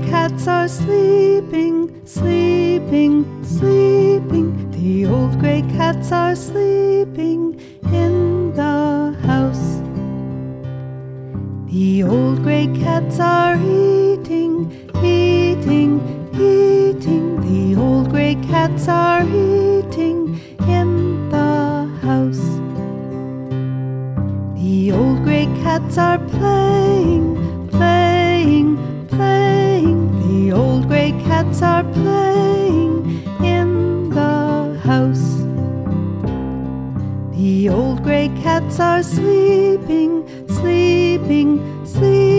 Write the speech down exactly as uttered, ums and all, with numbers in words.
cats are sleeping, sleeping, sleeping. The old gray cats are sleeping in the house. The old gray cats are eating, eating, eating. The old gray cats are eating in the house. The old gray cats are playing, playing, playing. The old gray cats are playing in the house. The old gray cats are sleeping,